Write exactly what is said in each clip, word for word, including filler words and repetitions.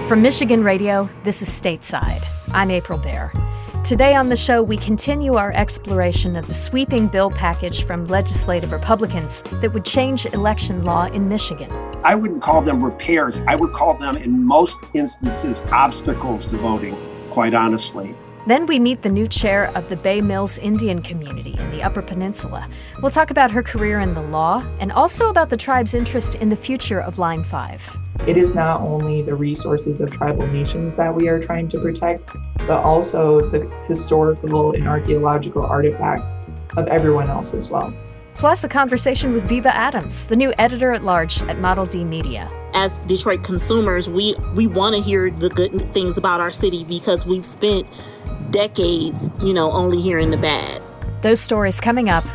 From Michigan Radio, this is Stateside. I'm April Baer. Today on the show, we continue our exploration of the sweeping bill package from legislative Republicans that would change election law in Michigan. I wouldn't call them repairs. I would call them, in most instances, obstacles to voting, quite honestly. Then we meet the new chair of the Bay Mills Indian community in the Upper Peninsula. We'll talk about her career in the law and also about the tribe's interest in the future of Line five. It is not only the resources of tribal nations that we are trying to protect, but also the historical and archaeological artifacts of everyone else as well. Plus a conversation with Biba Adams, the new editor-at-large at Model D Media. As Detroit consumers, we, we want to hear the good things about our city because we've spent decades, you know, only hearing the bad. Those stories coming up.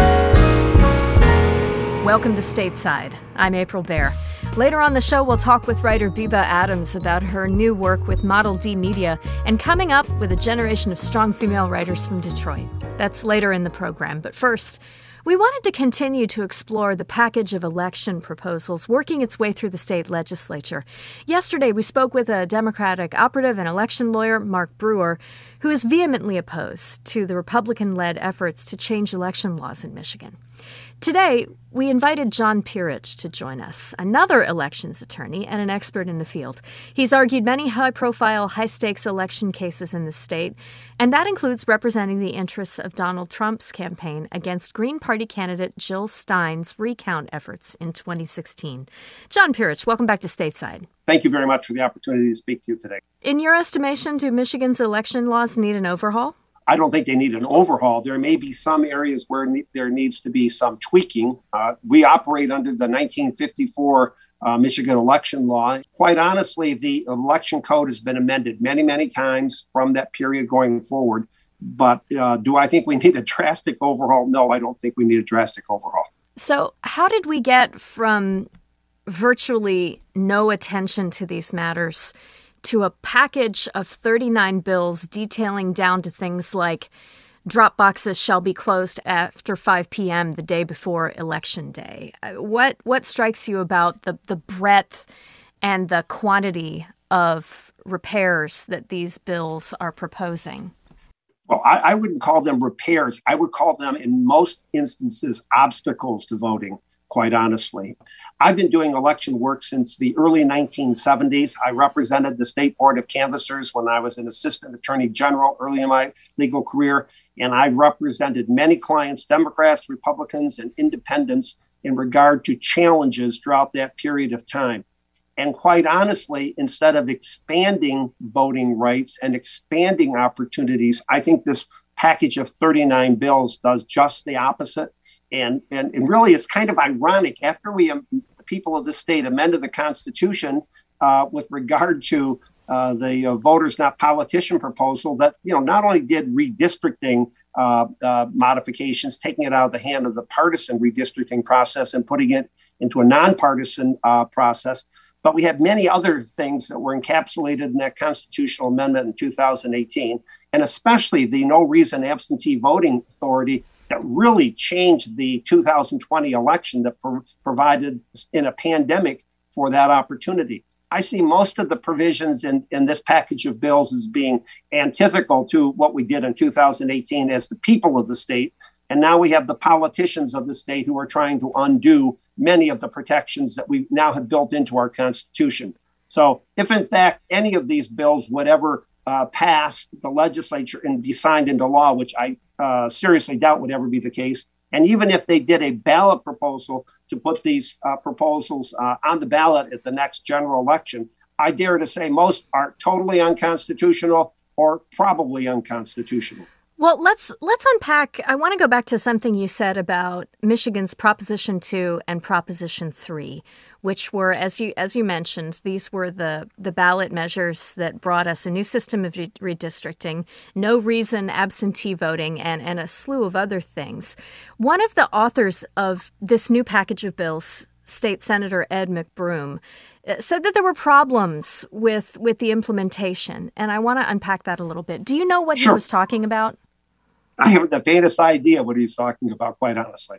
Welcome to Stateside. I'm April Baer. Later on the show, we'll talk with writer Biba Adams about her new work with Model D Media and coming up with a generation of strong female writers from Detroit. That's later in the program. But first, we wanted to continue to explore the package of election proposals working its way through the state legislature. Yesterday, we spoke with a Democratic operative and election lawyer, Mark Brewer, who is vehemently opposed to the Republican-led efforts to change election laws in Michigan. Today, we invited John Pirich to join us, another elections attorney and an expert in the field. He's argued many high-profile, high-stakes election cases in the state, and that includes representing the interests of Donald Trump's campaign against Green Party candidate Jill Stein's recount efforts in twenty sixteen. John Pirich, welcome back to Stateside. Thank you very much for the opportunity to speak to you today. In your estimation, do Michigan's election laws need an overhaul? I don't think they need an overhaul. There may be some areas where ne- there needs to be some tweaking. Uh, we operate under the nineteen fifty-four uh, Michigan election law. Quite honestly, the election code has been amended many, many times from that period going forward. But uh, do I think we need a drastic overhaul? No, I don't think we need a drastic overhaul. So how did we get from virtually no attention to these matters to a package of thirty-nine bills detailing down to things like drop boxes shall be closed after five p.m. the day before Election Day? What what strikes you about the, the breadth and the quantity of repairs that these bills are proposing? Well, I, I wouldn't call them repairs. I would call them, in most instances, obstacles to voting, quite honestly. I've been doing election work since the early nineteen seventies. I represented the State Board of Canvassers when I was an assistant attorney general early in my legal career. And I've represented many clients, Democrats, Republicans, and independents in regard to challenges throughout that period of time. And quite honestly, instead of expanding voting rights and expanding opportunities, I think this package of thirty-nine bills does just the opposite. And, and, and really, it's kind of ironic. After we, um, the people of the state, amended the Constitution uh, with regard to uh, the uh, voters, not politician proposal, that, you know, not only did redistricting uh, uh, modifications, taking it out of the hand of the partisan redistricting process and putting it into a nonpartisan uh, process, but we had many other things that were encapsulated in that constitutional amendment in two thousand eighteen, and especially the no reason absentee voting authority that really changed the two thousand twenty election, that pro- provided in a pandemic for that opportunity. I see most of the provisions in, in this package of bills as being antithetical to what we did in two thousand eighteen as the people of the state. And now we have the politicians of the state who are trying to undo many of the protections that we now have built into our Constitution. So if, in fact, any of these bills would ever uh, pass the legislature and be signed into law, which I uh, seriously doubt would ever be the case, and even if they did a ballot proposal to put these uh, proposals uh, on the ballot at the next general election, I dare to say most are totally unconstitutional or probably unconstitutional. Well, let's let's unpack. I want to go back to something you said about Michigan's Proposition two and Proposition three, which were, as you as you mentioned, these were the, the ballot measures that brought us a new system of redistricting, no reason absentee voting, and, and a slew of other things. One of the authors of this new package of bills, State Senator Ed McBroom, said that there were problems with with the implementation, and I want to unpack that a little bit. Do you know what Sure. he was talking about? I haven't the faintest idea what he's talking about, quite honestly.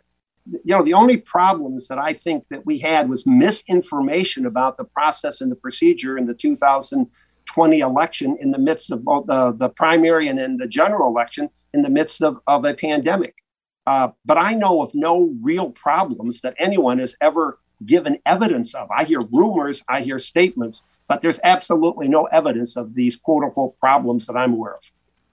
you know, the only problems that I think that we had was misinformation about the process and the procedure in the two thousand twenty election in the midst of both the, the primary and in the general election in the midst of, of a pandemic. Uh, but I know of no real problems that anyone has ever given evidence of. I hear rumors, I hear statements, but there's absolutely no evidence of these quote unquote problems that I'm aware of.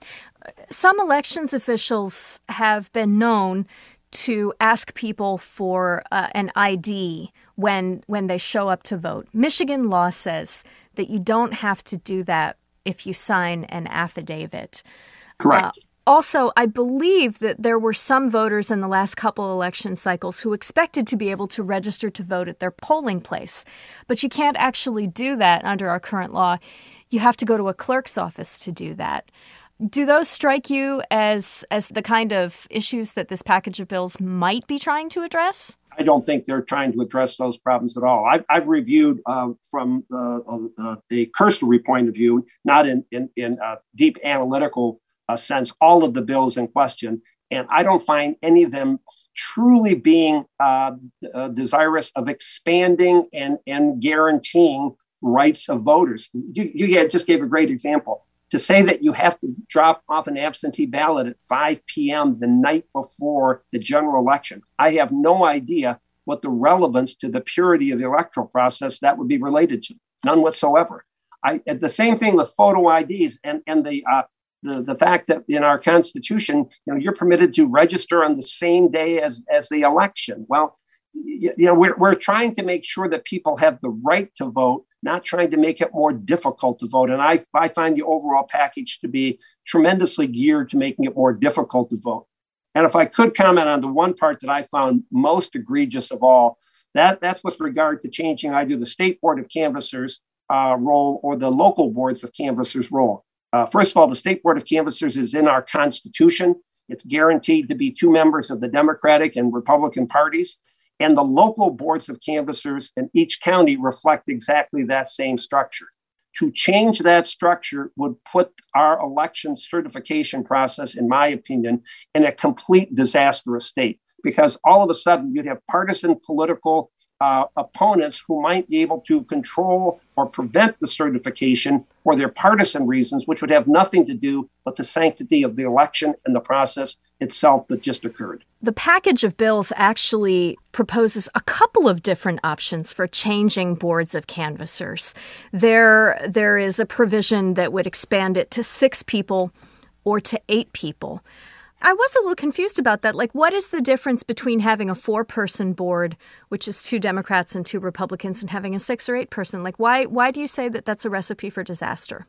Some elections officials have been known to ask people for uh, an I D when when they show up to vote. Michigan law says that you don't have to do that if you sign an affidavit. Correct. Uh, also, I believe that there were some voters in the last couple election cycles who expected to be able to register to vote at their polling place. But you can't actually do that under our current law. You have to go to a clerk's office to do that. Do those strike you as as the kind of issues that this package of bills might be trying to address? I don't think they're trying to address those problems at all. I've, I've reviewed uh, from uh, uh, a cursory point of view, not in, in, in a deep analytical uh, sense, all of the bills in question. And I don't find any of them truly being uh, uh, desirous of expanding and, and guaranteeing rights of voters. You, you had, just gave a great example. To say that you have to drop off an absentee ballot at five p.m. the night before the general election, I have no idea what the relevance to the purity of the electoral process that would be related to. None whatsoever. I, the same thing with photo I Ds and, and the, uh, the, the fact that in our Constitution, you know, you're permitted to register on the same day as, as the election. Well, you, you know, we're, we're trying to make sure that people have the right to vote, not trying to make it more difficult to vote. And I, I find the overall package to be tremendously geared to making it more difficult to vote. And if I could comment on the one part that I found most egregious of all, that, that's with regard to changing either the State Board of Canvassers uh, role or the local boards of canvassers role. Uh, first of all, the State Board of Canvassers is in our Constitution. It's guaranteed to be two members of the Democratic and Republican parties. And the local boards of canvassers in each county reflect exactly that same structure. To change that structure would put our election certification process, in my opinion, in a complete disastrous state, because all of a sudden you'd have partisan political uh, opponents who might be able to control or prevent the certification for their partisan reasons, which would have nothing to do with the sanctity of the election and the process itself that just occurred. The package of bills actually proposes a couple of different options for changing boards of canvassers. There, there is a provision that would expand it to six people or to eight people. I was a little confused about that. Like, what is the difference between having a four-person board, which is two Democrats and two Republicans, and having a six or eight-person? Like, why, why do you say that that's a recipe for disaster?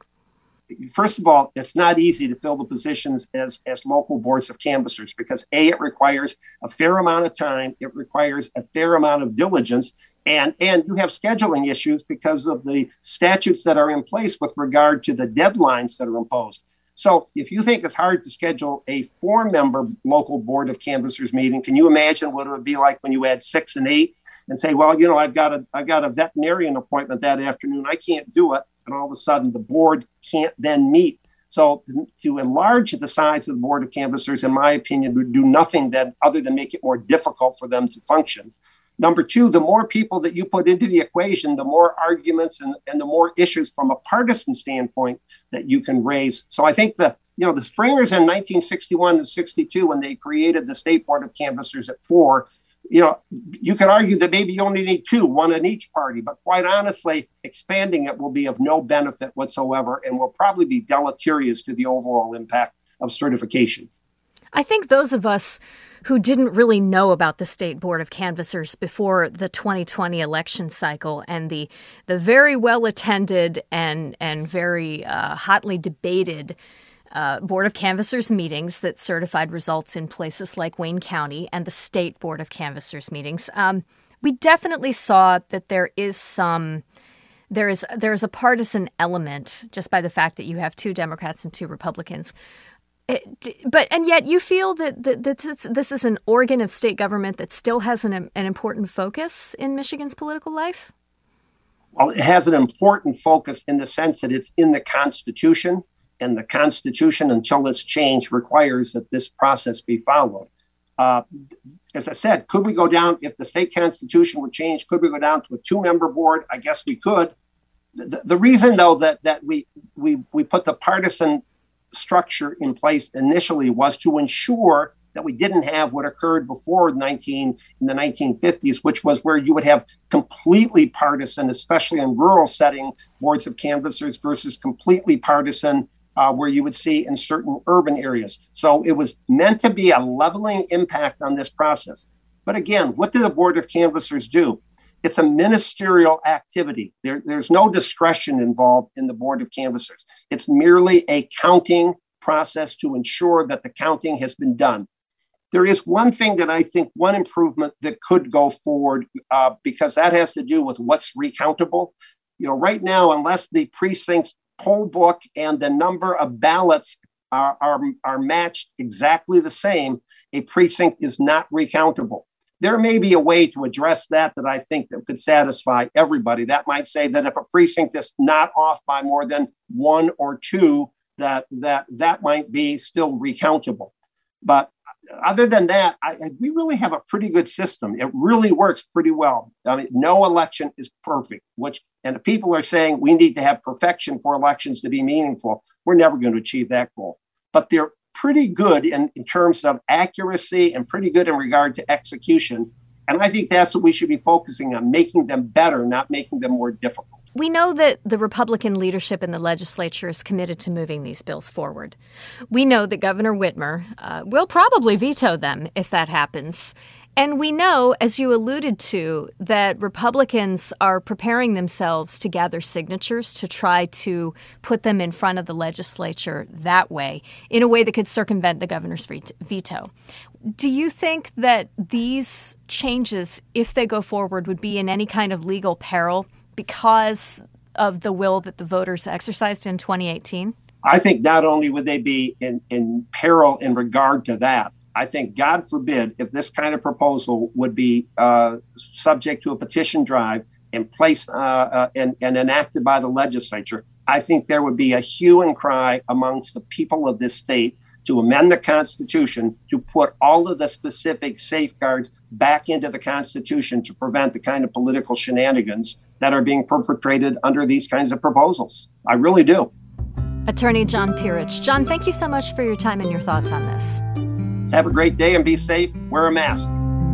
First of all, it's not easy to fill the positions as, as local boards of canvassers because, A, it requires a fair amount of time. It requires a fair amount of diligence. And, and you have scheduling issues because of the statutes that are in place with regard to the deadlines that are imposed. So if you think it's hard to schedule a four-member local board of canvassers meeting, can you imagine what it would be like when you add six and eight and say, well, you know, I've got a I've got a veterinarian appointment that afternoon. I can't do it. And all of a sudden the board can't then meet. So to, to enlarge the size of the board of canvassers, in my opinion, would do nothing that other than make it more difficult for them to function. Number two, the more people that you put into the equation, the more arguments and, and the more issues from a partisan standpoint that you can raise. So I think the, you know, the Springers in nineteen sixty-one and sixty-two, when they created the State Board of Canvassers at four, you know, you could argue that maybe you only need two, one in each party. But quite honestly, expanding it will be of no benefit whatsoever and will probably be deleterious to the overall impact of certification. I think those of us who didn't really know about the State Board of Canvassers before the twenty twenty election cycle and the the very well-attended and, and very uh, hotly debated uh, Board of Canvassers meetings that certified results in places like Wayne County and the State Board of Canvassers meetings, um, we definitely saw that there is some... There is there is a partisan element just by the fact that you have two Democrats and two Republicans. It, but and yet you feel that, that, that this, this is an organ of state government that still has an, an important focus in Michigan's political life? Well, it has an important focus in the sense that it's in the Constitution, and the Constitution, until it's changed, requires that this process be followed. Uh, as I said, could we go down, if the state constitution would change, could we go down to a two-member board? I guess we could. The, the reason, though, that that we we we put the partisan structure in place initially was to ensure that we didn't have what occurred before nineteen in the nineteen fifties, which was where you would have completely partisan, especially in rural setting, boards of canvassers versus completely partisan, uh, where you would see in certain urban areas. So it was meant to be a leveling impact on this process. But again, what do the Board of Canvassers do? It's a ministerial activity. There, there's no discretion involved in the Board of Canvassers. It's merely a counting process to ensure that the counting has been done. There is one thing that I think, one improvement that could go forward, uh, because that has to do with what's recountable. You know, right now, unless the precinct's poll book and the number of ballots are, are, are matched exactly the same, a precinct is not recountable. There may be a way to address that that I think that could satisfy everybody. That might say that if a precinct is not off by more than one or two, that that that might be still recountable. But other than that, I, we really have a pretty good system. It really works pretty well. I mean, no election is perfect, which, and people are saying we need to have perfection for elections to be meaningful. We're never going to achieve that goal. But they're pretty good in, in terms of accuracy and pretty good in regard to execution. And I think that's what we should be focusing on, making them better, not making them more difficult. We know that the Republican leadership in the legislature is committed to moving these bills forward. We know that Governor Whitmer uh, will probably veto them if that happens. And we know, as you alluded to, that Republicans are preparing themselves to gather signatures to try to put them in front of the legislature that way, in a way that could circumvent the governor's veto. Do you think that these changes, if they go forward, would be in any kind of legal peril because of the will that the voters exercised in twenty eighteen? I think not only would they be in, in peril in regard to that, I think, God forbid, if this kind of proposal would be uh, subject to a petition drive and placed uh, uh, and, and enacted by the legislature, I think there would be a hue and cry amongst the people of this state to amend the Constitution to put all of the specific safeguards back into the Constitution to prevent the kind of political shenanigans that are being perpetrated under these kinds of proposals. I really do. Attorney John Pierich. John, thank you so much for your time and your thoughts on this. Have a great day and be safe. Wear a mask.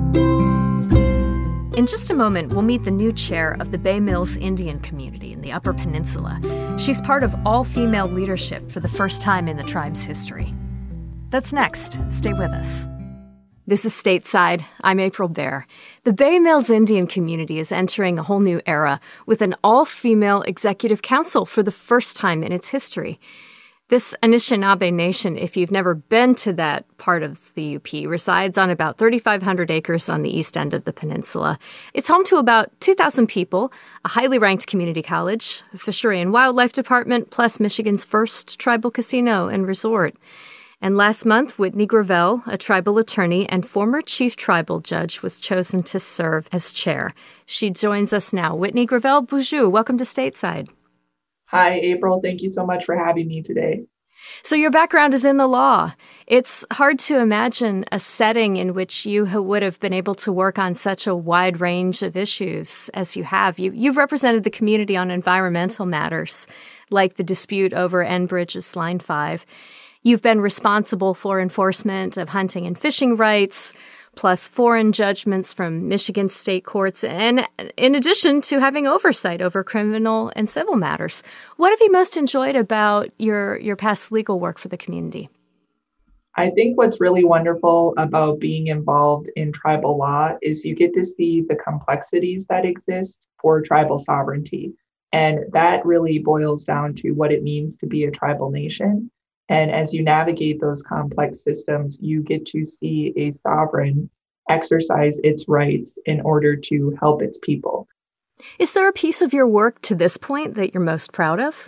In just a moment, we'll meet the new chair of the Bay Mills Indian community in the Upper Peninsula. She's part of all-female leadership for the first time in the tribe's history. That's next. Stay with us. This is Stateside. I'm April Baer. The Bay Mills Indian community is entering a whole new era with an all-female executive council for the first time in its history. This Anishinaabe Nation, if you've never been to that part of the U P, resides on about thirty-five hundred acres on the east end of the peninsula. It's home to about two thousand people, a highly ranked community college, a fishery and wildlife department, plus Michigan's first tribal casino and resort. And last month, Whitney Gravel, a tribal attorney and former chief tribal judge, was chosen to serve as chair. She joins us now. Whitney Gravel, bonjour. Welcome to Stateside. Hi, April. Thank you so much for having me today. So your background is in the law. It's hard to imagine a setting in which you would have been able to work on such a wide range of issues as you have. You, you've represented the community on environmental matters, like the dispute over Enbridge's Line five. You've been responsible for enforcement of hunting and fishing rights, plus foreign judgments from Michigan state courts, and in addition to having oversight over criminal and civil matters. What have you most enjoyed about your, your past legal work for the community? I think what's really wonderful about being involved in tribal law is you get to see the complexities that exist for tribal sovereignty. And that really boils down to what it means to be a tribal nation. And as you navigate those complex systems, you get to see a sovereign exercise its rights in order to help its people. Is there a piece of your work to this point that you're most proud of?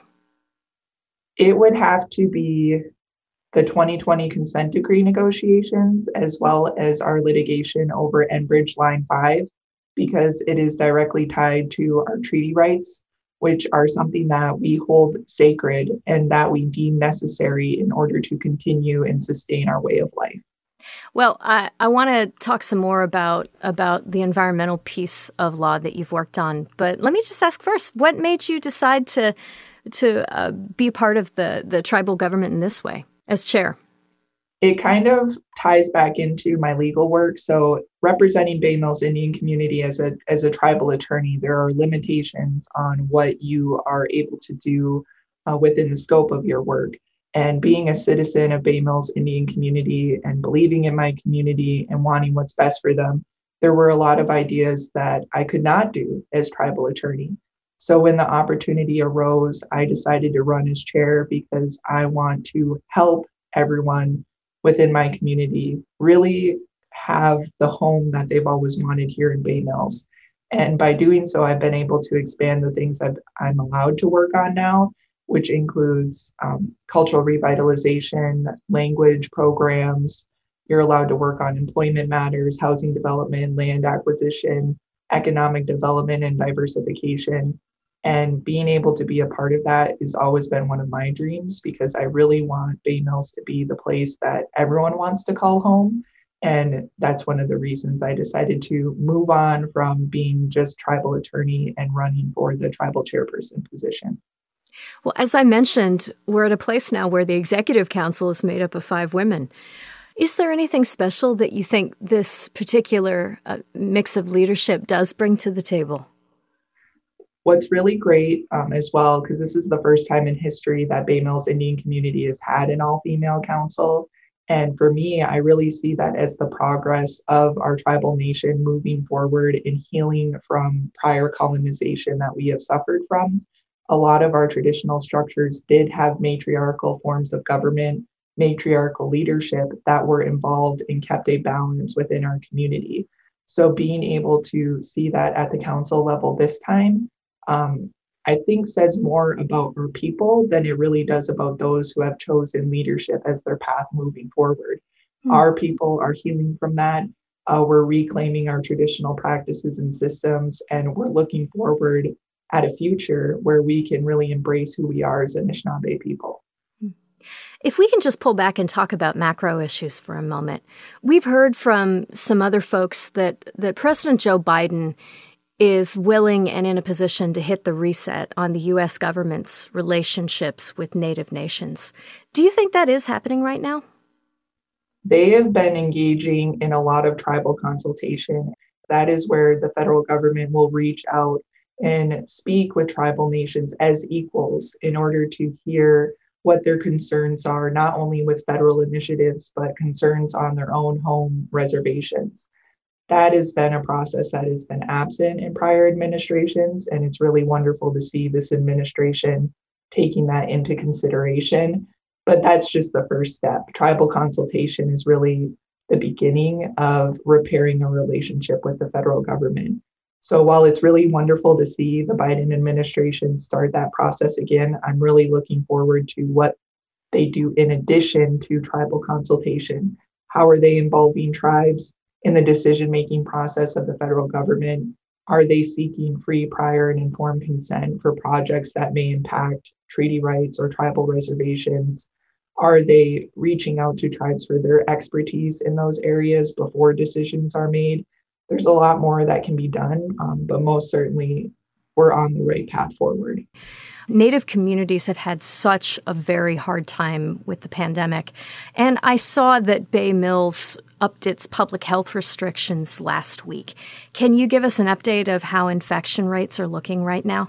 It would have to be the twenty twenty consent decree negotiations, as well as our litigation over Enbridge Line five, because it is directly tied to our treaty rights, which are something that we hold sacred and that we deem necessary in order to continue and sustain our way of life. Well, I, I want to talk some more about about the environmental piece of law that you've worked on. But let me just ask first, what made you decide to to uh, be part of the, the tribal government in this way as chair? It kind of ties back into my legal work. So representing Bay Mills Indian community as a as a tribal attorney, there are limitations on what you are able to do uh, within the scope of your work. And being a citizen of Bay Mills Indian community and believing in my community and wanting what's best for them, there were a lot of ideas that I could not do as tribal attorney. So when the opportunity arose, I decided to run as chair because I want to help everyone within my community really have the home that they've always wanted here in Bay Mills. And by doing so, I've been able to expand the things that I'm allowed to work on now, which includes um, cultural revitalization, language programs. You're allowed to work on employment matters, housing development, land acquisition, economic development, and diversification. And being able to be a part of that has always been one of my dreams, because I really want Bay Mills to be the place that everyone wants to call home. And that's one of the reasons I decided to move on from being just tribal attorney and running for the tribal chairperson position. Well, as I mentioned, we're at a place now where the executive council is made up of five women. Is there anything special that you think this particular uh, mix of leadership does bring to the table? What's really great um, as well, because this is the first time in history that Bay Mills Indian community has had an all-female council. And for me, I really see that as the progress of our tribal nation moving forward and healing from prior colonization that we have suffered from. A lot of our traditional structures did have matriarchal forms of government, matriarchal leadership that were involved and kept a balance within our community. So being able to see that at the council level this time, um, I think says more about our people than it really does about those who have chosen leadership as their path moving forward. Mm. Our people are healing from that. Uh, we're reclaiming our traditional practices and systems, and we're looking forward at a future where we can really embrace who we are as Anishinaabe people. If we can just pull back and talk about macro issues for a moment. We've heard from some other folks that, that President Joe Biden is willing and in a position to hit the reset on the U S government's relationships with Native nations. Do you think that is happening right now? They have been engaging in a lot of tribal consultation. That is where the federal government will reach out and speak with tribal nations as equals in order to hear what their concerns are, not only with federal initiatives, but concerns on their own home reservations. That has been a process that has been absent in prior administrations, and it's really wonderful to see this administration taking that into consideration. But that's just the first step. Tribal consultation is really the beginning of repairing a relationship with the federal government. So while it's really wonderful to see the Biden administration start that process again, I'm really looking forward to what they do in addition to tribal consultation. How are they involving tribes in the decision-making process of the federal government? Are they seeking free, prior, and informed consent for projects that may impact treaty rights or tribal reservations? Are they reaching out to tribes for their expertise in those areas before decisions are made? There's a lot more that can be done, um, but most certainly we're on the right path forward. Native communities have had such a very hard time with the pandemic. And I saw that Bay Mills upped its public health restrictions last week. Can you give us an update of how infection rates are looking right now?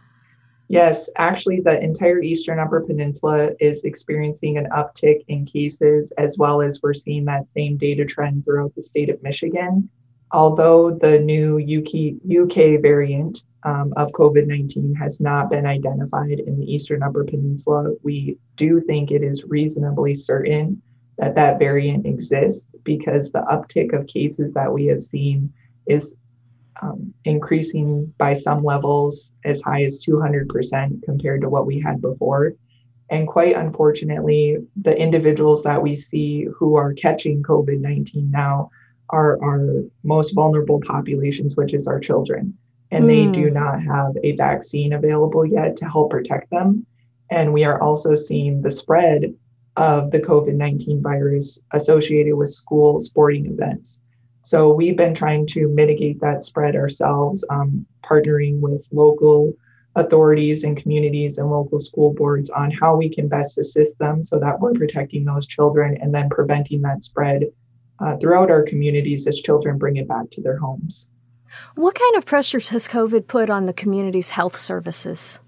Yes, actually, the entire Eastern Upper Peninsula is experiencing an uptick in cases, as well as we're seeing that same data trend throughout the state of Michigan. Although the new U K, U K variant um, of COVID nineteen has not been identified in the Eastern Upper Peninsula, we do think it is reasonably certain that that variant exists, because the uptick of cases that we have seen is um, increasing by some levels as high as two hundred percent compared to what we had before. And quite unfortunately, the individuals that we see who are catching COVID nineteen now are our most vulnerable populations, which is our children. And mm. they do not have a vaccine available yet to help protect them. And we are also seeing the spread of the COVID nineteen virus associated with school sporting events. So we've been trying to mitigate that spread ourselves, um, partnering with local authorities and communities and local school boards on how we can best assist them so that we're protecting those children and then preventing that spread uh, throughout our communities as children bring it back to their homes. What kind of pressures has COVID put on the community's health services?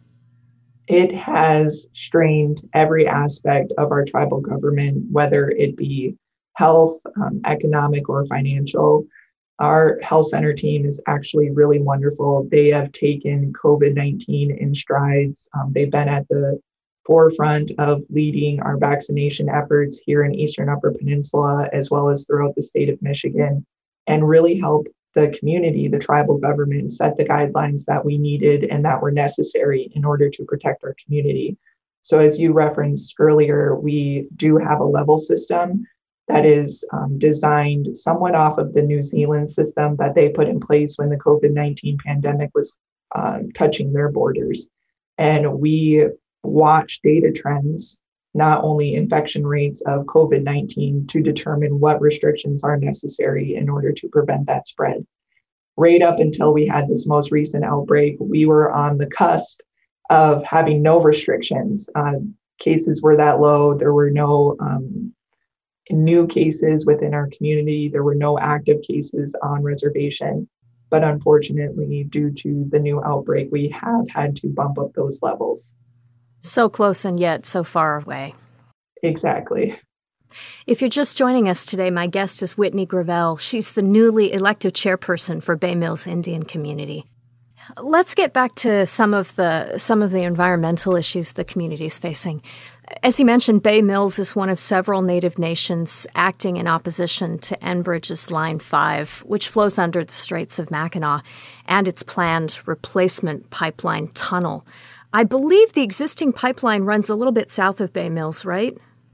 It has strained every aspect of our tribal government, whether it be health, um, economic, or financial. Our health center team is actually really wonderful. They have taken COVID nineteen in strides. Um, they've been at the forefront of leading our vaccination efforts here in Eastern Upper Peninsula, as well as throughout the state of Michigan, and really help the community, the tribal government, set the guidelines that we needed and that were necessary in order to protect our community. So as you referenced earlier, we do have a level system that is um, designed somewhat off of the New Zealand system that they put in place when the COVID nineteen pandemic was um, touching their borders. And we watch data trends, not only infection rates of COVID nineteen, to determine what restrictions are necessary in order to prevent that spread. Right up until we had this most recent outbreak, we were on the cusp of having no restrictions. Uh, cases were that low. There were no um, new cases within our community. There were no active cases on reservation. But unfortunately, due to the new outbreak, we have had to bump up those levels. So close and yet so far away. Exactly. If you're just joining us today, my guest is Whitney Gravel. She's the newly elected chairperson for Bay Mills Indian Community. Let's get back to some of the some of the environmental issues the community is facing. As you mentioned, Bay Mills is one of several Native nations acting in opposition to Enbridge's Line five, which flows under the Straits of Mackinac, and its planned replacement pipeline tunnel. I believe the existing pipeline runs a little bit south of Bay Mills, right?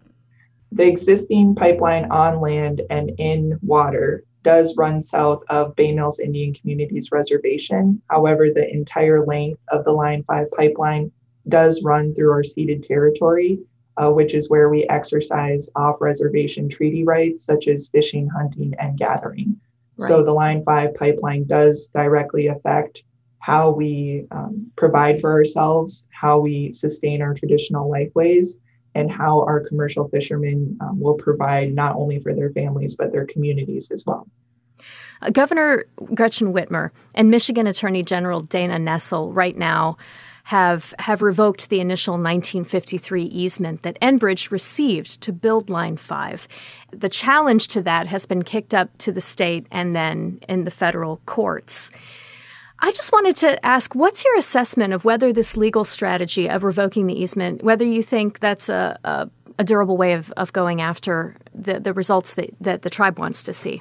The existing pipeline on land and in water does run south of Bay Mills Indian Community's reservation. However, the entire length of the Line five pipeline does run through our ceded territory, uh, which is where we exercise off-reservation treaty rights, such as fishing, hunting, and gathering. Right. So the Line five pipeline does directly affect how we um, provide for ourselves, how we sustain our traditional lifeways, and how our commercial fishermen um, will provide not only for their families, but their communities as well. Uh, Governor Gretchen Whitmer and Michigan Attorney General Dana Nessel right now have have revoked the initial nineteen fifty-three easement that Enbridge received to build Line five. The challenge to that has been kicked up to the state and then in the federal courts. I just wanted to ask, what's your assessment of whether this legal strategy of revoking the easement, whether you think that's a, a, a durable way of, of going after the, the results that, that the tribe wants to see?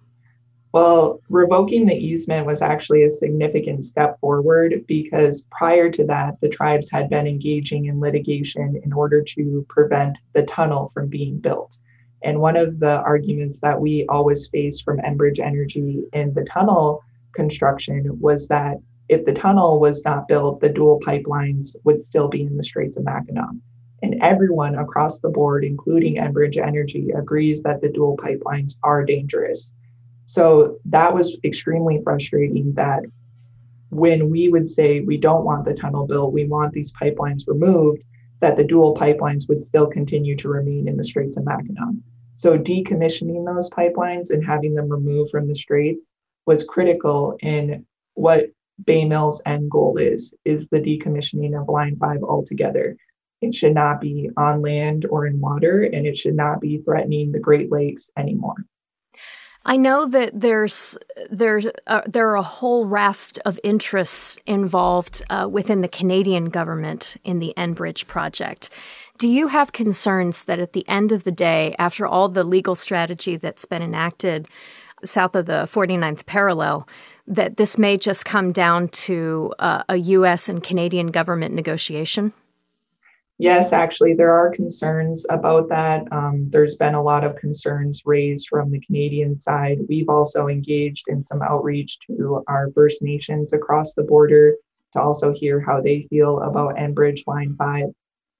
Well, revoking the easement was actually a significant step forward because prior to that, the tribes had been engaging in litigation in order to prevent the tunnel from being built. And one of the arguments that we always faced from Enbridge Energy in the tunnel construction was that if the tunnel was not built, the dual pipelines would still be in the Straits of Mackinac. And everyone across the board, including Enbridge Energy, agrees that the dual pipelines are dangerous. So that was extremely frustrating that when we would say we don't want the tunnel built, we want these pipelines removed, that the dual pipelines would still continue to remain in the Straits of Mackinac. So decommissioning those pipelines and having them removed from the Straits was critical in what Bay Mills' end goal is, is the decommissioning of Line five altogether. It should not be on land or in water, and it should not be threatening the Great Lakes anymore. I know that there's there's uh, there are a whole raft of interests involved uh, within the Canadian government in the Enbridge project. Do you have concerns that at the end of the day, after all the legal strategy that's been enacted south of the forty-ninth parallel, that this may just come down to uh, a U S and Canadian government negotiation? Yes, actually, there are concerns about that. Um, there's been a lot of concerns raised from the Canadian side. We've also engaged in some outreach to our First Nations across the border to also hear how they feel about Enbridge Line five.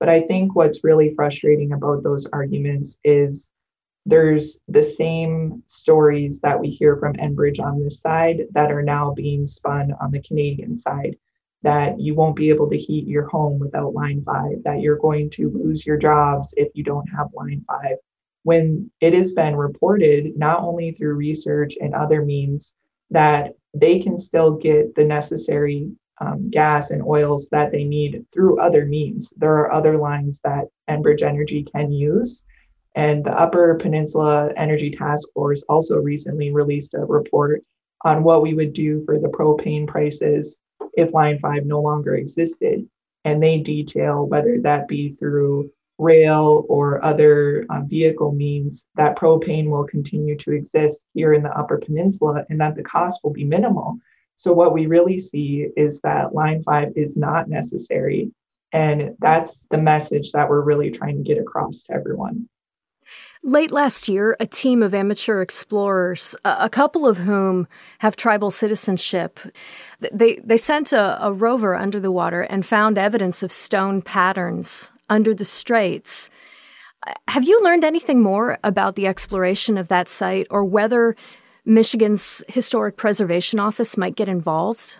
But I think what's really frustrating about those arguments is there's the same stories that we hear from Enbridge on this side that are now being spun on the Canadian side, that you won't be able to heat your home without Line five, that you're going to lose your jobs if you don't have Line five. When it has been reported, not only through research and other means, that they can still get the necessary um, gas and oils that they need through other means. There are other lines that Enbridge Energy can use. And the Upper Peninsula Energy Task Force also recently released a report on what we would do for the propane prices if Line five no longer existed. And they detail, whether that be through rail or other um, vehicle means, that propane will continue to exist here in the Upper Peninsula and that the cost will be minimal. So what we really see is that Line five is not necessary. And that's the message that we're really trying to get across to everyone. Late last year, a team of amateur explorers, a couple of whom have tribal citizenship, they they sent a, a rover under the water and found evidence of stone patterns under the straits. Have you learned anything more about the exploration of that site, or whether Michigan's Historic Preservation Office might get involved?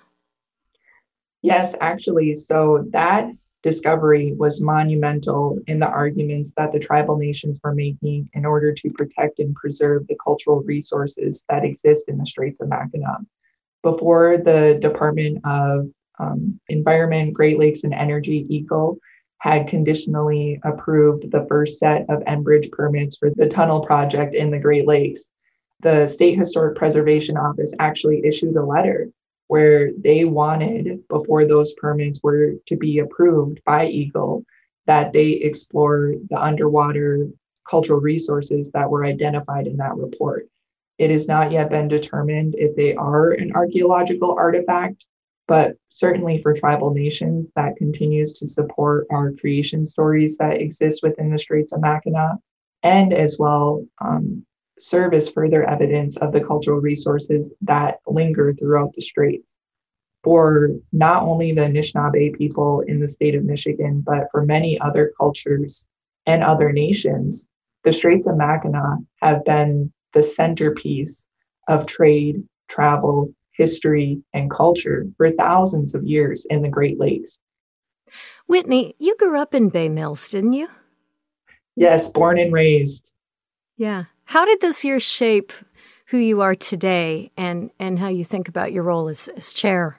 Yes, actually. So that discovery was monumental in the arguments that the tribal nations were making in order to protect and preserve the cultural resources that exist in the Straits of Mackinac. Before the Department of um, Environment, Great Lakes and Energy, E C O, had conditionally approved the first set of Enbridge permits for the tunnel project in the Great Lakes, the State Historic Preservation Office actually issued a letter where they wanted, before those permits were to be approved by E G L E, that they explore the underwater cultural resources that were identified in that report. It has not yet been determined if they are an archaeological artifact, but certainly for tribal nations, that continues to support our creation stories that exist within the Straits of Mackinac, and as well um, serve as further evidence of the cultural resources that linger throughout the Straits. For not only the Anishinaabe people in the state of Michigan, but for many other cultures and other nations, the Straits of Mackinac have been the centerpiece of trade, travel, history, and culture for thousands of years in the Great Lakes. Whitney, you grew up in Bay Mills, didn't you? Yes, born and raised. Yeah. How did those years shape who you are today and, and how you think about your role as, as chair?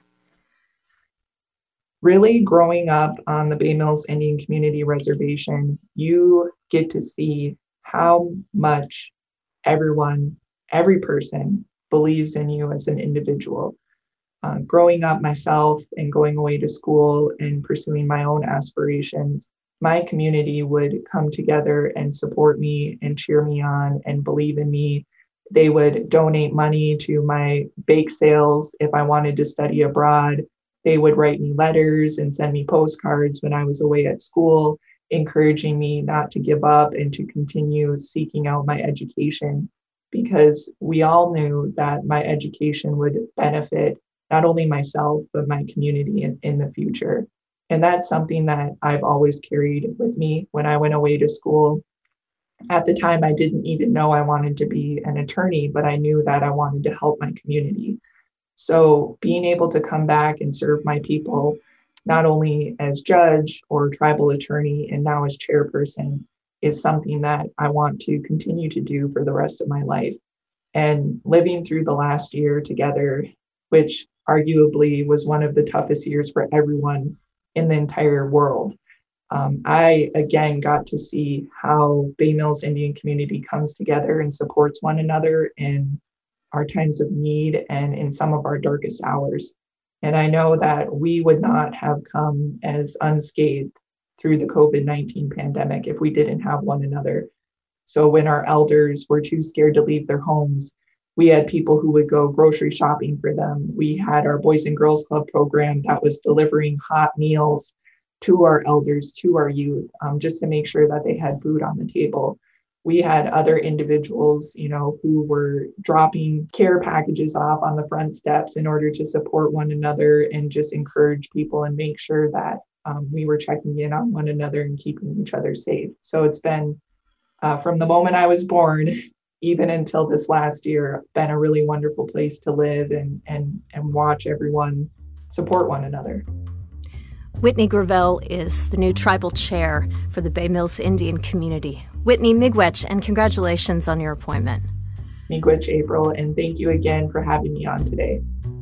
Really, growing up on the Bay Mills Indian Community Reservation, you get to see how much everyone, every person believes in you as an individual. Uh, growing up myself and going away to school and pursuing my own aspirations, my community would come together and support me and cheer me on and believe in me. They would donate money to my bake sales if I wanted to study abroad. They would write me letters and send me postcards when I was away at school, encouraging me not to give up and to continue seeking out my education, because we all knew that my education would benefit not only myself, but my community in, in the future. And that's something that I've always carried with me when I went away to school. At the time, I didn't even know I wanted to be an attorney, but I knew that I wanted to help my community. So being able to come back and serve my people, not only as judge or tribal attorney and now as chairperson, is something that I want to continue to do for the rest of my life. And living through the last year together, which arguably was one of the toughest years for everyone in the entire world. Um, I, again, got to see how Bay Mills Indian community comes together and supports one another in our times of need and in some of our darkest hours. And I know that we would not have come as unscathed through the COVID nineteen pandemic if we didn't have one another. So when our elders were too scared to leave their homes, we had people who would go grocery shopping for them. We had our Boys and Girls Club program that was delivering hot meals to our elders, to our youth, um, just to make sure that they had food on the table. We had other individuals, you know, who were dropping care packages off on the front steps in order to support one another and just encourage people and make sure that um, we were checking in on one another and keeping each other safe. So it's been, uh, from the moment I was born, even until this last year, been a really wonderful place to live and and and watch everyone support one another. Whitney Gravel is the new tribal chair for the Bay Mills Indian community. Whitney, miigwech, and congratulations on your appointment. Miigwech, April, and thank you again for having me on today.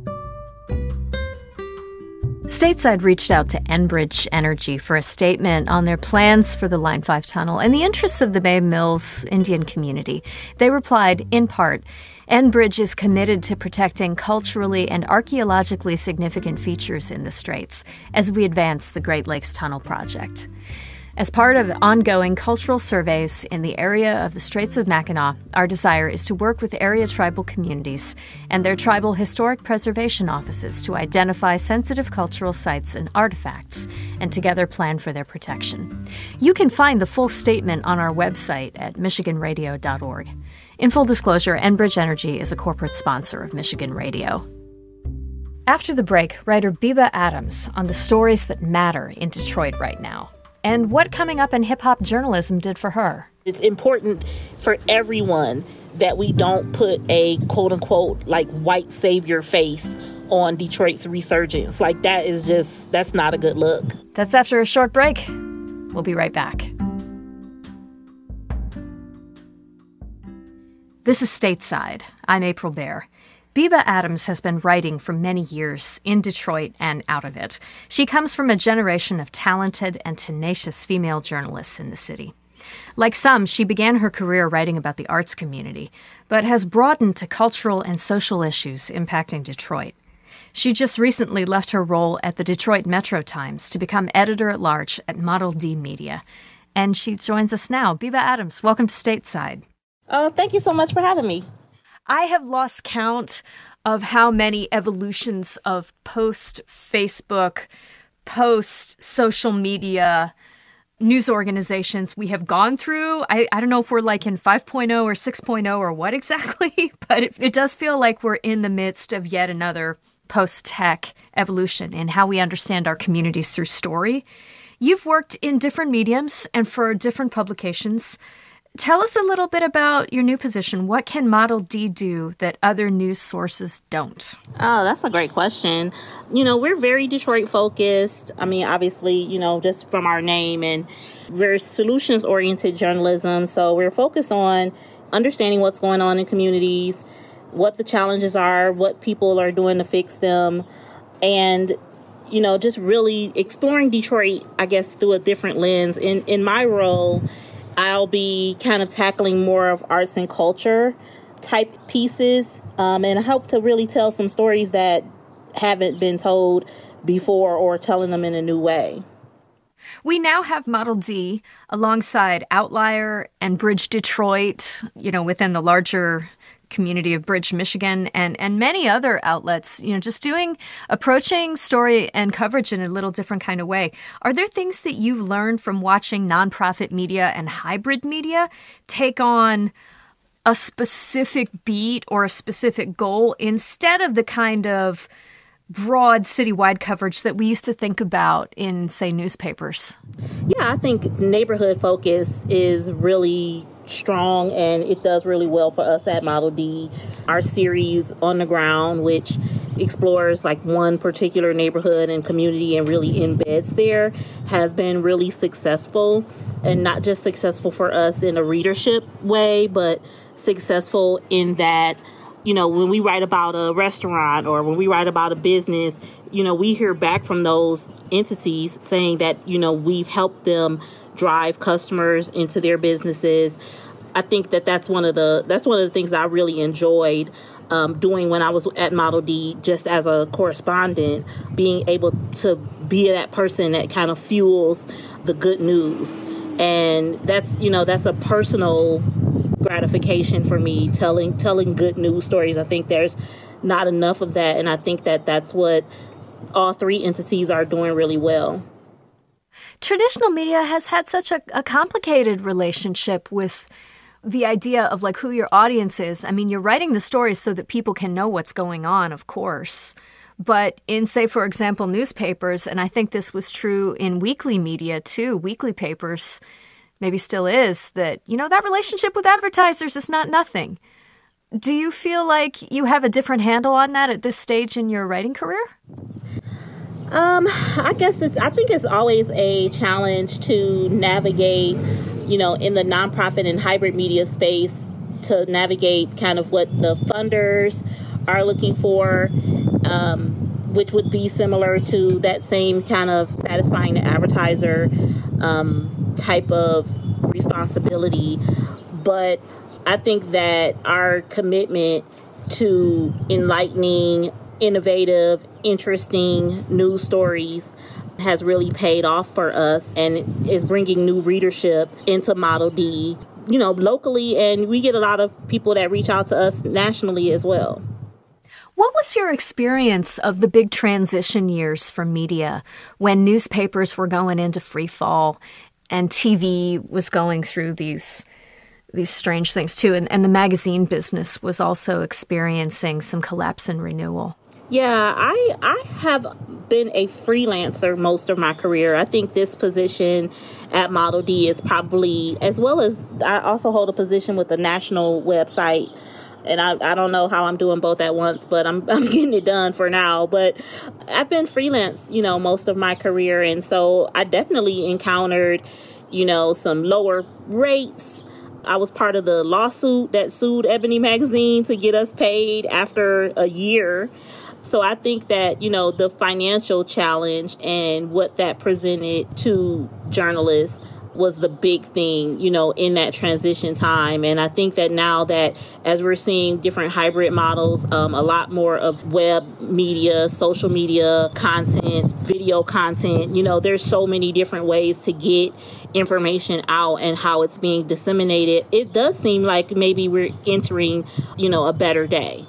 Stateside reached out to Enbridge Energy for a statement on their plans for the Line five tunnel in the interests of the Bay Mills Indian community. They replied, in part, Enbridge is committed to protecting culturally and archaeologically significant features in the Straits as we advance the Great Lakes Tunnel project. As part of ongoing cultural surveys in the area of the Straits of Mackinac, our desire is to work with area tribal communities and their tribal historic preservation offices to identify sensitive cultural sites and artifacts and together plan for their protection. You can find the full statement on our website at michigan radio dot org. In full disclosure, Enbridge Energy is a corporate sponsor of Michigan Radio. After the break, writer Biba Adams on the stories that matter in Detroit right now, and what coming up in hip-hop journalism did for her. It's important for everyone that we don't put a quote-unquote like white savior face on Detroit's resurgence. Like that is just, that's not a good look. That's after a short break. We'll be right back. This is Stateside. I'm April Baer. Biba Adams has been writing for many years in Detroit and out of it. She comes from a generation of talented and tenacious female journalists in the city. Like some, she began her career writing about the arts community, but has broadened to cultural and social issues impacting Detroit. She just recently left her role at the Detroit Metro Times to become editor-at-large at Model D Media. And she joins us now. Biba Adams, welcome to Stateside. Uh, thank you so much for having me. I have lost count of how many evolutions of post-Facebook, post-social media news organizations we have gone through. I, I don't know if we're like in five point oh or six point oh or what exactly, but it, it does feel like we're in the midst of yet another post-tech evolution in how we understand our communities through story. You've worked in different mediums and for different publications. Tell us a little bit about your new position. What can Model D do that other news sources don't? Oh, that's a great question. You know, we're very Detroit focused. I mean, obviously, you know, just from our name, and we're solutions oriented journalism. So we're focused on understanding what's going on in communities, what the challenges are, what people are doing to fix them, and, you know, just really exploring Detroit, I guess, through a different lens. In, in my role, I'll be kind of tackling more of arts and culture type pieces, um, and I hope to really tell some stories that haven't been told before or telling them in a new way. We now have Model D alongside Outlier and Bridge Detroit, you know, within the larger community of Bridge, Michigan, and, and many other outlets, you know, just doing, approaching story and coverage in a little different kind of way. Are there things that you've learned from watching nonprofit media and hybrid media take on a specific beat or a specific goal instead of the kind of broad citywide coverage that we used to think about in, say, newspapers? Yeah, I think neighborhood focus is really strong, and it does really well for us at Model D. Our series On the Ground, which explores like one particular neighborhood and community and really embeds there, has been really successful, and not just successful for us in a readership way, but successful in that, you know, when we write about a restaurant or when we write about a business, you know, we hear back from those entities saying that, you know, we've helped them drive customers into their businesses. I think that that's one of the that's one of the things that I really enjoyed um, doing when I was at Model D, just as a correspondent, being able to be that person that kind of fuels the good news. And that's, you know, that's a personal gratification for me, telling telling good news stories. I think there's not enough of that, and I think that that's what all three entities are doing really well. Traditional media has had such a, a complicated relationship with the idea of like who your audience is. I mean, you're writing the stories so that people can know what's going on, of course, But in, say, for example, newspapers, and I think this was true in weekly media too, weekly papers, maybe still is, that, you know, that relationship with advertisers is not nothing. Do you feel like you have a different handle on that at this stage in your writing career? Um, I guess it's, I think it's always a challenge to navigate, you know, in the nonprofit and hybrid media space, to navigate kind of what the funders are looking for, um, which would be similar to that same kind of satisfying the advertiser um, type of responsibility. But I think that our commitment to enlightening, innovative, interesting news stories has really paid off for us and is bringing new readership into Model D, you know, locally. And we get a lot of people that reach out to us nationally as well. What was your experience of the big transition years for media when newspapers were going into free fall and T V was going through these these strange things too, and, and the magazine business was also experiencing some collapse and renewal? Yeah, I I have been a freelancer most of my career. I think this position at Model D is probably, as well as I also hold a position with a national website. And I, I don't know how I'm doing both at once, but I'm I'm getting it done for now. But I've been freelance, you know, most of my career. And so I definitely encountered, you know, some lower rates. I was part of the lawsuit that sued Ebony Magazine to get us paid after a year. So I think that, you know, the financial challenge and what that presented to journalists was the big thing, you know, in that transition time. And I think that now that as we're seeing different hybrid models, um, a lot more of web media, social media content, video content, you know, there's so many different ways to get information out and how it's being disseminated. It does seem like maybe we're entering, you know, a better day.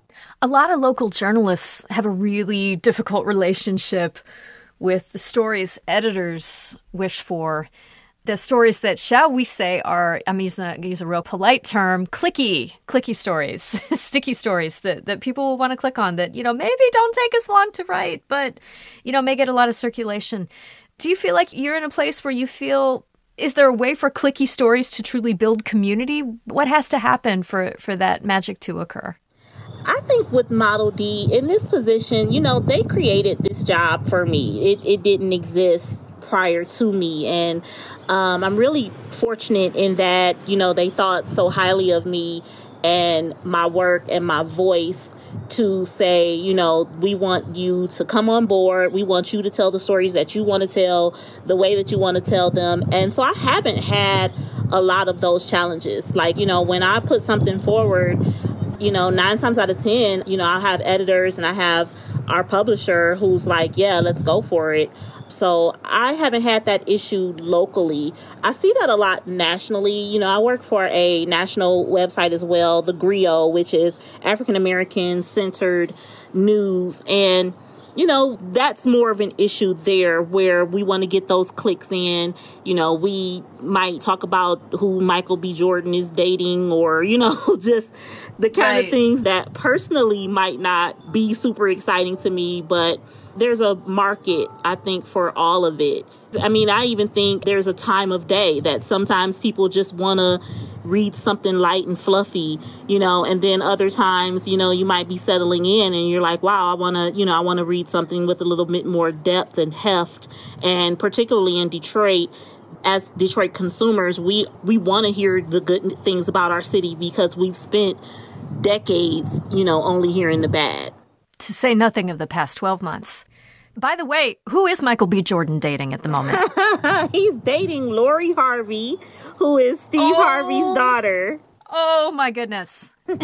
A lot of local journalists have a really difficult relationship with the stories editors wish for. The stories that, shall we say, are, I'm using a, use a real polite term, clicky, clicky stories, sticky stories that, that people will want to click on that, you know, maybe don't take as long to write, but, you know, may get a lot of circulation. Do you feel like you're in a place where you feel, is there a way for clicky stories to truly build community? What has to happen for, for that magic to occur? I think with Model D, in this position, you know, they created this job for me. It, it didn't exist prior to me. And um, I'm really fortunate in that, you know, they thought so highly of me and my work and my voice to say, you know, we want you to come on board. We want you to tell the stories that you want to tell, the way that you want to tell them. And so I haven't had a lot of those challenges. Like, you know, when I put something forward, you know, nine times out of ten, you know, I have editors and I have our publisher who's like, yeah, let's go for it. So I haven't had that issue locally. I see that a lot nationally. You know, I work for a national website as well, the Griot, which is African American centered news. And, you know, that's more of an issue there where we want to get those clicks in. You know, we might talk about who Michael B. Jordan is dating or, you know, just the kind right. of things that personally might not be super exciting to me, but there's a market, I think, for all of it. I mean, I even think there's a time of day that sometimes people just want to read something light and fluffy, you know, and then other times, you know, you might be settling in and you're like, wow, I want to, you know, I want to read something with a little bit more depth and heft. And particularly in Detroit, as Detroit consumers, we, we want to hear the good things about our city because we've spent decades, you know, only hearing the bad. To say nothing of the past twelve months. By the way, who is Michael B. Jordan dating at the moment? He's dating Lori Harvey, who is Steve oh. Harvey's daughter. Oh, my goodness. They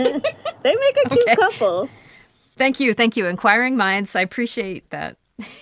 make a cute okay. couple. Thank you. Thank you. Inquiring minds. I appreciate that.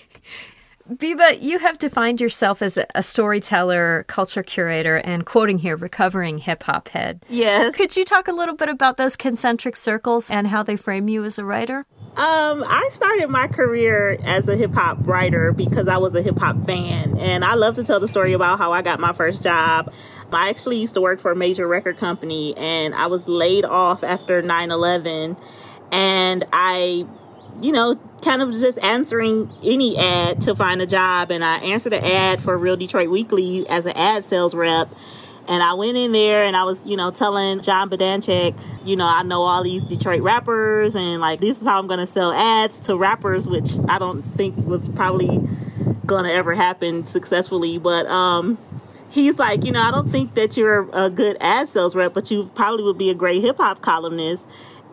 Biba, you have defined yourself as a, a storyteller, culture curator, and quoting here, recovering hip-hop head. Yes. Could you talk a little bit about those concentric circles and how they frame you as a writer? Um, I started my career as a hip-hop writer because I was a hip-hop fan, and I love to tell the story about how I got my first job. I actually used to work for a major record company, and I was laid off after nine eleven, and I you know, kind of just answering any ad to find a job. And I answered the ad for Real Detroit Weekly as an ad sales rep. And I went in there and I was, you know, telling John Bedanchek, you know, I know all these Detroit rappers and like, this is how I'm going to sell ads to rappers, which I don't think was probably going to ever happen successfully. But um, he's like, you know, I don't think that you're a good ad sales rep, but you probably would be a great hip hop columnist.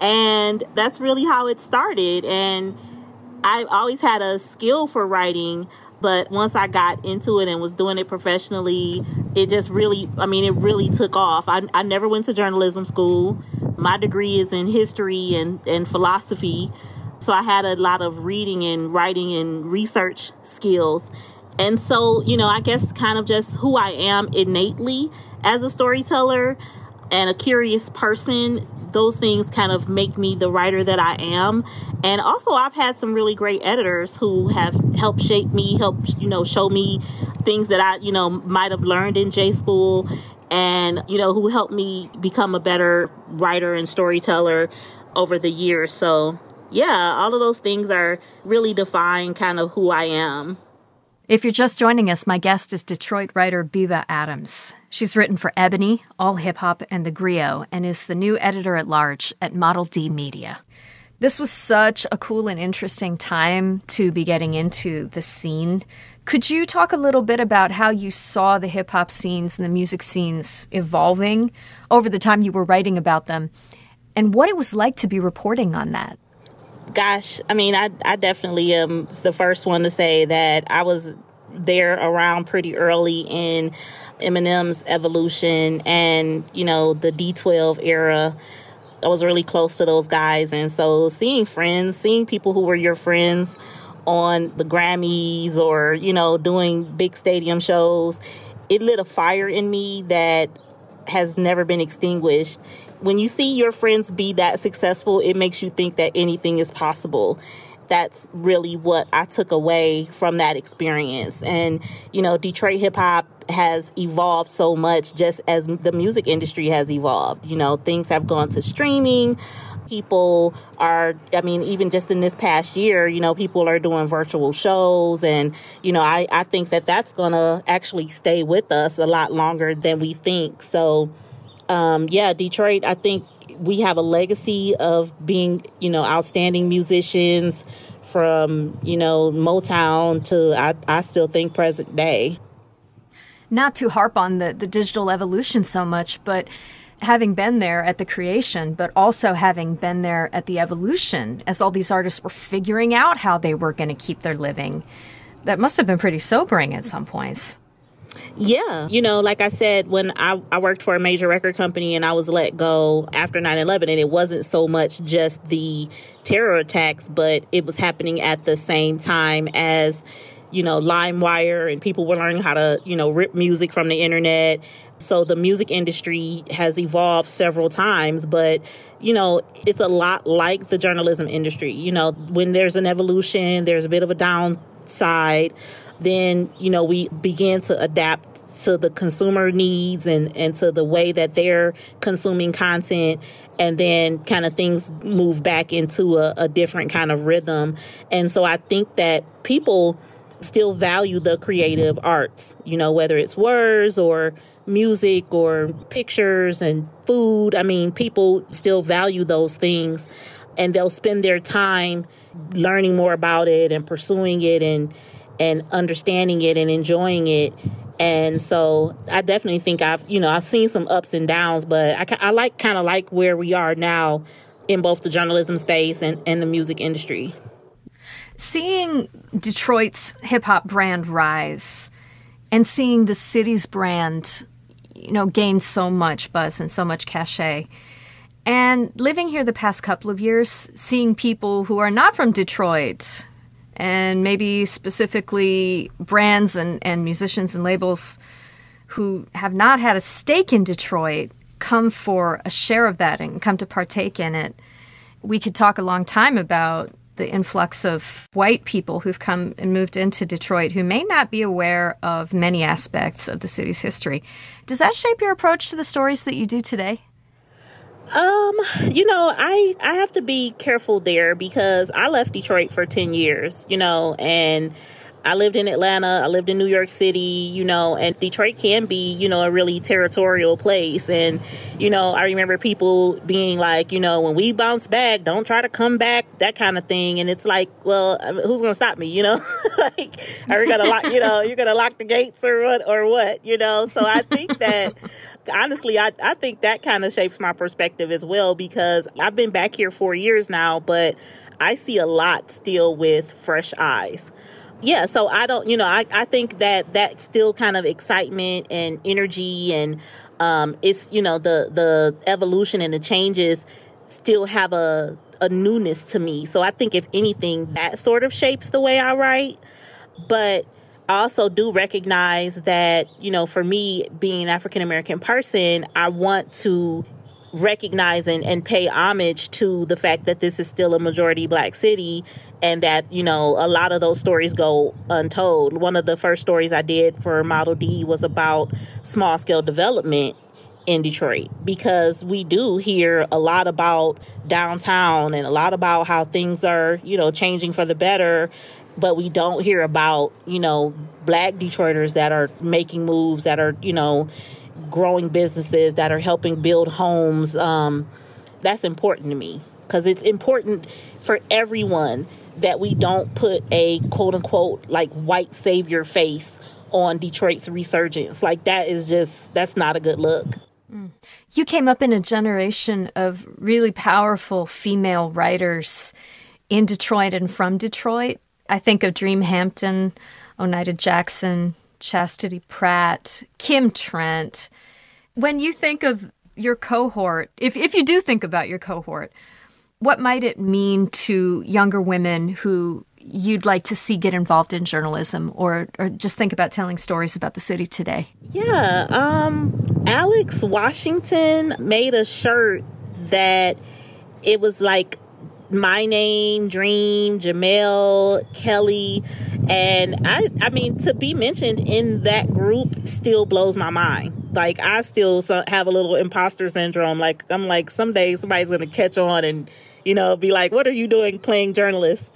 And that's really how it started. And I've always had a skill for writing. But once I got into it and was doing it professionally, it just really, I mean, it really took off. I, I never went to journalism school. My degree is in history and, and philosophy. So I had a lot of reading and writing and research skills. And so, you know, I guess kind of just who I am innately as a storyteller and a curious person, those things kind of make me the writer that I am. And also I've had some really great editors who have helped shape me, helped, you know, show me things that I, you know, might have learned in J school and, you know, who helped me become a better writer and storyteller over the years. So yeah, all of those things are really define kind of who I am. If you're just joining us, my guest is Detroit writer Biba Adams. She's written for Ebony, All Hip Hop, and The Griot, and is the new editor-at-large at Model D Media. This was such a cool and interesting time to be getting into the scene. Could you talk a little bit about how you saw the hip-hop scenes and the music scenes evolving over the time you were writing about them, and what it was like to be reporting on that? Gosh, I mean, I, I definitely am the first one to say that I was there around pretty early in Eminem's evolution and, you know, the D twelve era. I was really close to those guys. And so seeing friends, seeing people who were your friends on the Grammys or, you know, doing big stadium shows, it lit a fire in me that has never been extinguished. When you see your friends be that successful, it makes you think that anything is possible. That's really what I took away from that experience. And, you know, Detroit hip hop has evolved so much just as the music industry has evolved. You know, things have gone to streaming. People are, I mean, even just in this past year, you know, people are doing virtual shows. And, you know, I, I think that that's going to actually stay with us a lot longer than we think. So, Um, yeah, Detroit, I think we have a legacy of being, you know, outstanding musicians from, you know, Motown to, I, I still think, present day. Not to harp on the, the digital evolution so much, but having been there at the creation, but also having been there at the evolution as all these artists were figuring out how they were going to keep their living, that must have been pretty sobering at some points. Yeah. You know, like I said, when I, I worked for a major record company and I was let go after nine eleven, and it wasn't so much just the terror attacks, but it was happening at the same time as, you know, LimeWire, and people were learning how to, you know, rip music from the internet. So the music industry has evolved several times, but, you know, it's a lot like the journalism industry. You know, when there's an evolution, there's a bit of a downside. Then, you know, we begin to adapt to the consumer needs and, and to the way that they're consuming content. And then kind of things move back into a, a different kind of rhythm. And so I think that people still value the creative arts, you know, whether it's words or music or pictures and food. I mean, people still value those things, and they'll spend their time learning more about it and pursuing it and and understanding it and enjoying it. And so I definitely think I've, you know, I've seen some ups and downs, but I, I like kind of like where we are now in both the journalism space and, and the music industry. Seeing Detroit's hip hop brand rise and seeing the city's brand, you know, gain so much buzz and so much cachet, and living here the past couple of years, seeing people who are not from Detroit, and maybe specifically brands and, and musicians and labels who have not had a stake in Detroit come for a share of that and come to partake in it. We could talk a long time about the influx of white people who've come and moved into Detroit who may not be aware of many aspects of the city's history. Does that shape your approach to the stories that you do today? Um, you know, I, I have to be careful there because I left Detroit for ten years, you know, and I lived in Atlanta, I lived in New York City, you know, and Detroit can be, you know, a really territorial place. And, you know, I remember people being like, you know, when we bounce back, don't try to come back, that kind of thing. And it's like, well, who's going to stop me, you know? Like, are we going to lock, you know, you're going to lock the gates or what, or what, you know? So I think that, honestly, I, I think that kind of shapes my perspective as well, because I've been back here four years now, but I see a lot still with fresh eyes. Yeah, so I don't, you know, I, I think that that still kind of excitement and energy and um, it's, you know, the, the evolution and the changes still have a, a newness to me. So I think if anything, that sort of shapes the way I write. But I also do recognize that, you know, for me being an African-American person, I want to recognize and, and pay homage to the fact that this is still a majority Black city and that, you know, a lot of those stories go untold. One of the first stories I did for Model D was about small scale development in Detroit, because we do hear a lot about downtown and a lot about how things are, you know, changing for the better. But we don't hear about, you know, Black Detroiters that are making moves, that are, you know, growing businesses, that are helping build homes. Um, that's important to me because it's important for everyone that we don't put a quote unquote like white savior face on Detroit's resurgence. Like that is just, that's not a good look. Mm. You came up in a generation of really powerful female writers in Detroit and from Detroit. I think of Dream Hampton, Oneida Jackson, Chastity Pratt, Kim Trent. When you think of your cohort, if if you do think about your cohort, what might it mean to younger women who you'd like to see get involved in journalism or, or just think about telling stories about the city today? Yeah, um, Alex Washington made a shirt that it was like my name, Dream, Jamel, Kelly. And I, I mean, to be mentioned in that group still blows my mind. Like, I still have a little imposter syndrome. Like, I'm like, someday somebody's going to catch on and, you know, be like, what are you doing playing journalist?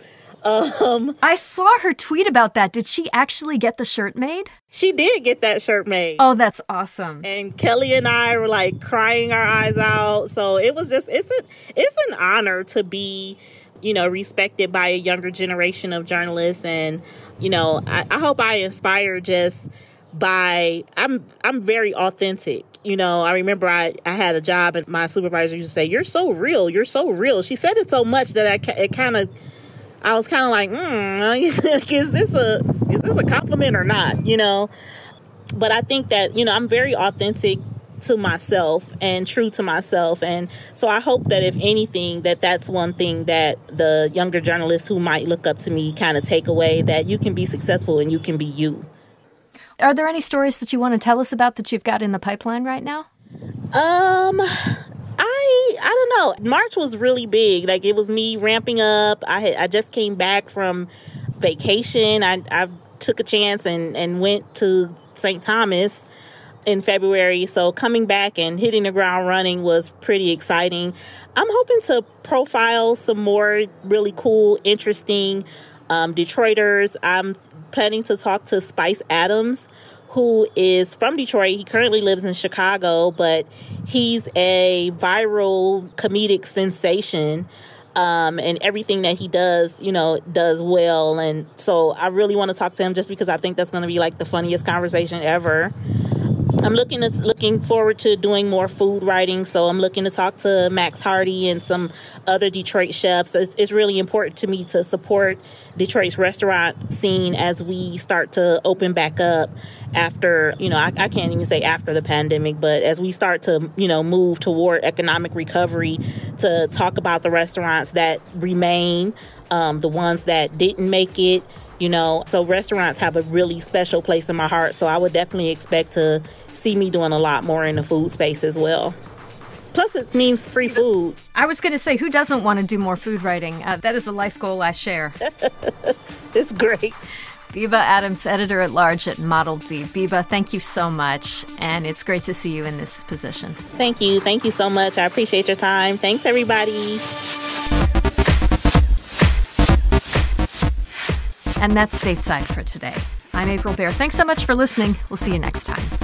Um, I saw her tweet about that. Did she actually get the shirt made? She did get that shirt made. Oh, that's awesome. And Kelly and I were like crying our eyes out. So it was just, it's a, it's an honor to be, you know, respected by a younger generation of journalists. And, you know, I, I hope I inspire just by, I'm, I'm very authentic. You know, I remember I, I had a job and my supervisor used to say, you're so real. You're so real. She said it so much that I, it kind of, I was kind of like, hmm, is this a is this a compliment or not? You know, but I think that, you know, I'm very authentic to myself and true to myself. And so I hope that if anything, that that's one thing that the younger journalists who might look up to me kind of take away, that you can be successful and you can be you. Are there any stories that you want to tell us about that you've got in the pipeline right now? Um... I I don't know. March was really big. Like, it was me ramping up. I had, I just came back from vacation. I I took a chance and, and went to Saint Thomas in February. So coming back and hitting the ground running was pretty exciting. I'm hoping to profile some more really cool, interesting um, Detroiters. I'm planning to talk to Spice Adams, who is from Detroit. He currently lives in Chicago, but he's a viral comedic sensation. Um, and everything that he does, you know, does well. And so I really want to talk to him just because I think that's going to be like the funniest conversation ever. I'm looking to, looking forward to doing more food writing. So I'm looking to talk to Max Hardy and some other Detroit chefs. It's, it's really important to me to support Detroit's restaurant scene as we start to open back up after, you know, I, I can't even say after the pandemic, but as we start to, you know, move toward economic recovery, to talk about the restaurants that remain, um, the ones that didn't make it, you know. So restaurants have a really special place in my heart. So I would definitely expect to see me doing a lot more in the food space as well. Plus, it means free food. I was going to say, who doesn't want to do more food writing? Uh, that is a life goal I share. It's great. Biba Adams, editor-at-large at Model D. Biba, thank you so much, and it's great to see you in this position. Thank you. Thank you so much. I appreciate your time. Thanks, everybody. And that's Stateside for today. I'm April Baer. Thanks so much for listening. We'll see you next time.